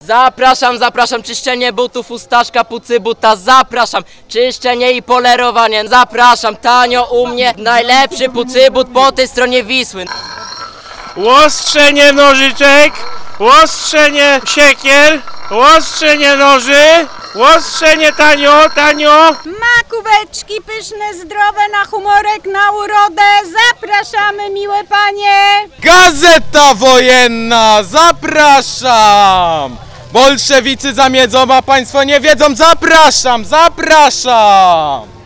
Zapraszam, zapraszam, czyszczenie butów, ustaszka, pucybuta, zapraszam, czyszczenie i polerowanie, zapraszam, tanio u mnie, najlepszy pucybut po tej stronie Wisły. Łostrzenie nożyczek, łostrzenie siekier, łostrzenie noży, łostrzenie tanio, tanio. Makóweczki pyszne, zdrowe, na humorek, na urodę. Zapraszamy, miłe panie. Gazeta wojenna, zapraszam! Bolszewicy zamiedzą, a państwo nie wiedzą, zapraszam, zapraszam!